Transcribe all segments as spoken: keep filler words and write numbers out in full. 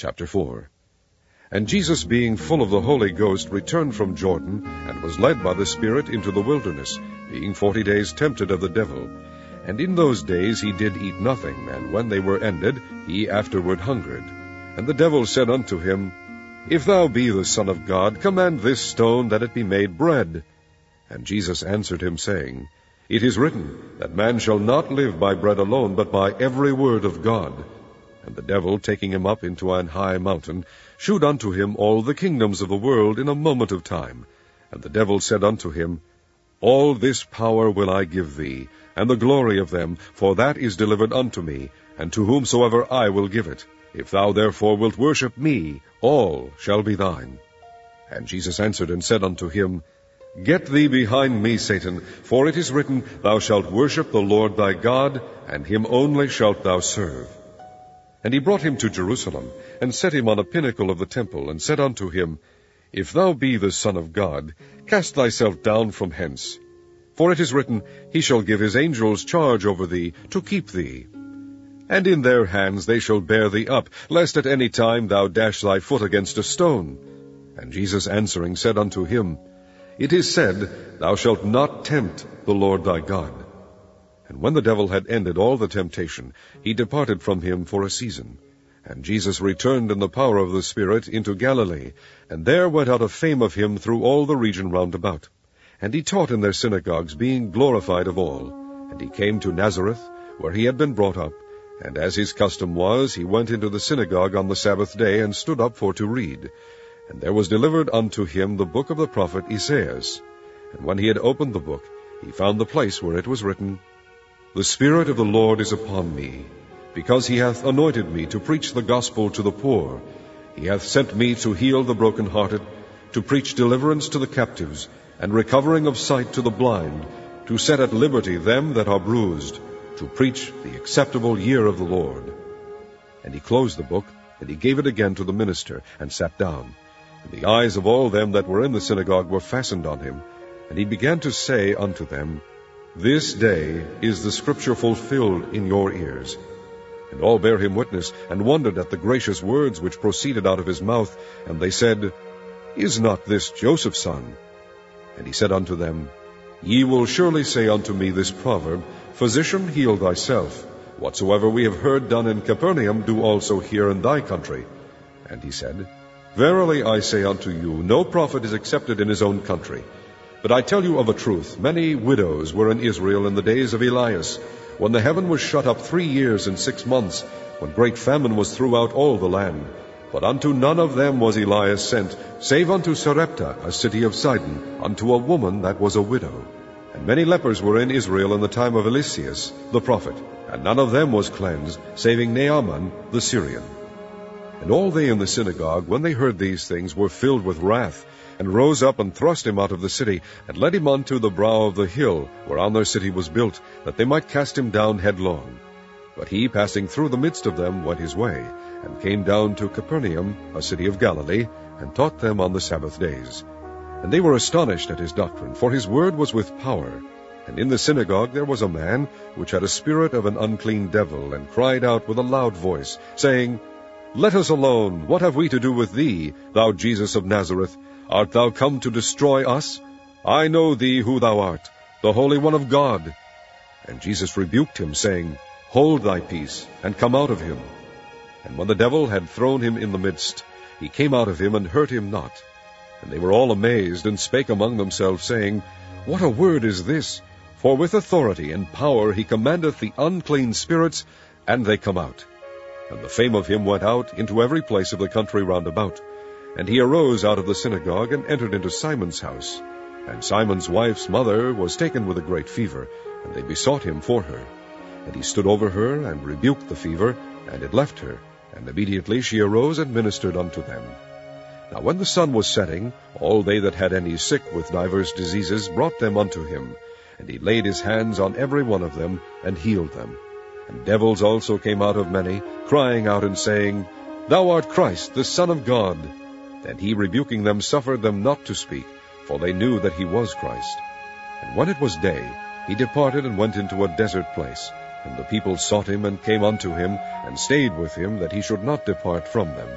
Chapter four. And Jesus, being full of the Holy Ghost, returned from Jordan, and was led by the Spirit into the wilderness, being forty days tempted of the devil. And in those days he did eat nothing, and when they were ended, he afterward hungered. And the devil said unto him, If thou be the Son of God, command this stone that it be made bread. And Jesus answered him, saying, It is written, that man shall not live by bread alone, but by every word of God. And the devil, taking him up into an high mountain, shewed unto him all the kingdoms of the world in a moment of time. And the devil said unto him, All this power will I give thee, and the glory of them, for that is delivered unto me, and to whomsoever I will give it. If thou therefore wilt worship me, all shall be thine. And Jesus answered and said unto him, Get thee behind me, Satan, for it is written, Thou shalt worship the Lord thy God, and him only shalt thou serve. And he brought him to Jerusalem, and set him on a pinnacle of the temple, and said unto him, If thou be the Son of God, cast thyself down from hence. For it is written, He shall give his angels charge over thee, to keep thee. And in their hands they shall bear thee up, lest at any time thou dash thy foot against a stone. And Jesus answering said unto him, It is said, Thou shalt not tempt the Lord thy God. And when the devil had ended all the temptation, he departed from him for a season. And Jesus returned in the power of the Spirit into Galilee, and there went out a fame of him through all the region round about. And he taught in their synagogues, being glorified of all. And he came to Nazareth, where he had been brought up, and as his custom was, he went into the synagogue on the Sabbath day, and stood up for to read. And there was delivered unto him the book of the prophet Esaias. And when he had opened the book, he found the place where it was written, The Spirit of the Lord is upon me, because he hath anointed me to preach the gospel to the poor. He hath sent me to heal the brokenhearted, to preach deliverance to the captives, and recovering of sight to the blind, to set at liberty them that are bruised, to preach the acceptable year of the Lord. And he closed the book, and he gave it again to the minister, and sat down. And the eyes of all them that were in the synagogue were fastened on him. And he began to say unto them, This day is the scripture fulfilled in your ears. And all bare him witness, and wondered at the gracious words which proceeded out of his mouth. And they said, Is not this Joseph's son? And he said unto them, Ye will surely say unto me this proverb, Physician, heal thyself. Whatsoever we have heard done in Capernaum, do also here in thy country. And he said, Verily I say unto you, no prophet is accepted in his own country. But I tell you of a truth, many widows were in Israel in the days of Elias, when the heaven was shut up three years and six months, when great famine was throughout all the land. But unto none of them was Elias sent, save unto Sarepta, a city of Sidon, unto a woman that was a widow. And many lepers were in Israel in the time of Eliseus the prophet, and none of them was cleansed, saving Naaman the Syrian. And all they in the synagogue, when they heard these things, were filled with wrath, and rose up and thrust him out of the city, and led him unto the brow of the hill, whereon their city was built, that they might cast him down headlong. But he, passing through the midst of them, went his way, and came down to Capernaum, a city of Galilee, and taught them on the Sabbath days. And they were astonished at his doctrine, for his word was with power. And in the synagogue there was a man which had a spirit of an unclean devil, and cried out with a loud voice, saying, Let us alone, what have we to do with thee, thou Jesus of Nazareth? Art thou come to destroy us? I know thee who thou art, the Holy One of God. And Jesus rebuked him, saying, Hold thy peace, and come out of him. And when the devil had thrown him in the midst, he came out of him, and hurt him not. And they were all amazed, and spake among themselves, saying, What a word is this! For with authority and power he commandeth the unclean spirits, and they come out. And the fame of him went out into every place of the country round about. And he arose out of the synagogue, and entered into Simon's house. And Simon's wife's mother was taken with a great fever, and they besought him for her. And he stood over her, and rebuked the fever, and it left her. And immediately she arose and ministered unto them. Now when the sun was setting, all they that had any sick with divers diseases brought them unto him. And he laid his hands on every one of them, and healed them. And devils also came out of many, crying out and saying, Thou art Christ, the Son of God. And he, rebuking them, suffered them not to speak, for they knew that he was Christ. And when it was day, he departed and went into a desert place. And the people sought him, and came unto him, and stayed with him, that he should not depart from them.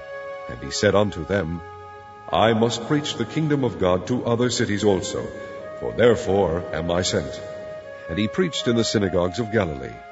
And he said unto them, I must preach the kingdom of God to other cities also, for therefore am I sent. And he preached in the synagogues of Galilee.